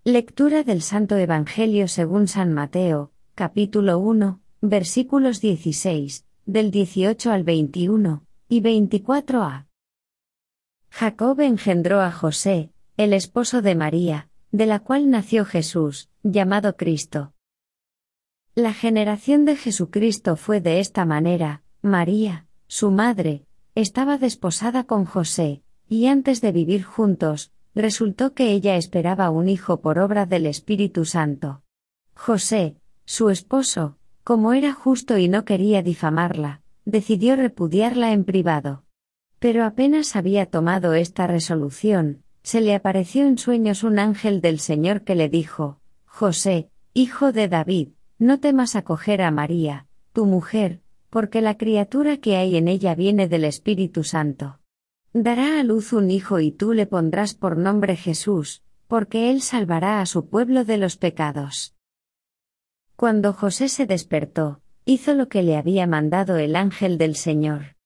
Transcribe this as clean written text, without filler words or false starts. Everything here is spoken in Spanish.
Lectura del Santo Evangelio según San Mateo, capítulo 1, versículos 16, del 18 al 21, y 24a. Jacob engendró a José, el esposo de María, de la cual nació Jesús, llamado Cristo. La generación de Jesucristo fue de esta manera: María, su madre, estaba desposada con José, y antes de vivir juntos, resultó que ella esperaba un hijo por obra del Espíritu Santo. José, su esposo, como era justo y no quería difamarla, decidió repudiarla en privado. Pero apenas había tomado esta resolución, se le apareció en sueños un ángel del Señor que le dijo: José, hijo de David, no temas acoger a María, tu mujer, porque la criatura que hay en ella viene del Espíritu Santo. Dará a luz un hijo y tú le pondrás por nombre Jesús, porque él salvará a su pueblo de los pecados. Cuando José se despertó, hizo lo que le había mandado el ángel del Señor.